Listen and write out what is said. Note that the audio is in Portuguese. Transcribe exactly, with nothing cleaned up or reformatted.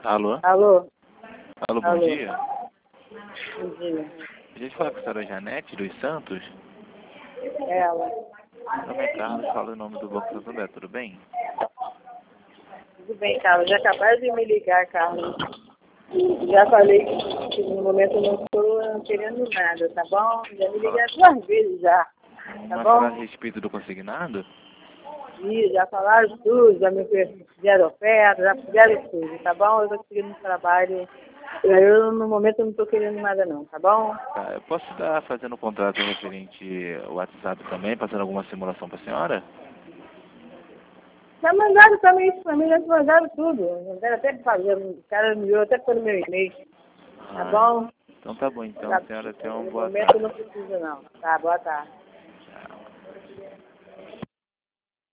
Alô? Alô? Alô, bom Alô? dia. Bom dia. A gente fala com a senhora Janete dos Santos. Ela. Meu nome é Carlos, falo em nome do Banco Santander, tudo bem? Tudo bem, Carlos. Já acabaram de me ligar, Carlos. Já falei que no momento eu não estou querendo nada, tá bom? Já me ligaram duas vezes já, tá Mas bom? falar a respeito do consignado? E já falaram tudo, já me fizeram oferta, já fizeram tudo, tá bom? Eu estou seguindo o trabalho. Eu, no momento, eu não estou querendo nada não, tá bom? Tá, eu posso estar fazendo um contrato referente ao WhatsApp também, passando alguma simulação para a senhora? Já mandaram também isso pra mim, já mandaram tudo. Mandaram até pra fazer, o cara me enviou até pelo meu e-mail, tá Ah, bom? então tá bom, então Tá, a senhora tem uma no boa momento tarde. não precisa não. Tá, boa tarde.